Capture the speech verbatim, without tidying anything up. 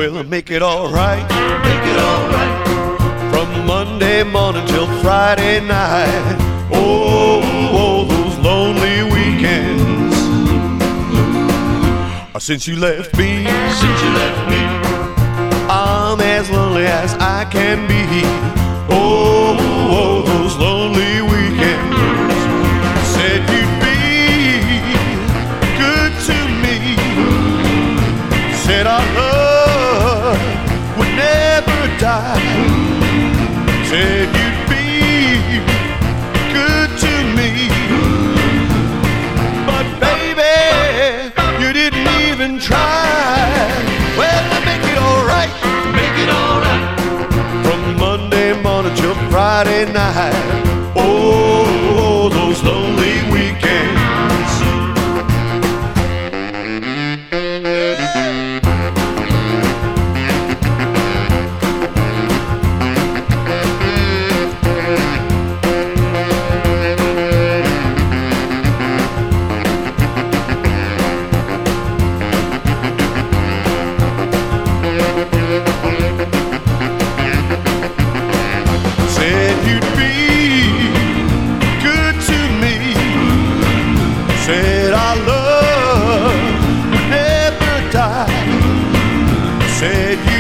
We'll make it alright, make it alright. from Monday morning till Friday night. Oh, oh, those lonely weekends. Since you left me, Since you left me, I'm as lonely as I can be. Oh, oh, those lonely weekends. Said you'd be good to me. Said our love would never die. Said you'd be good to me. But baby, you didn't even try. Well, make it alright, make it alright. from Monday morning till Friday night. Oh, those lonely weekends. Said you'd be good to me. Said our love would never die. Said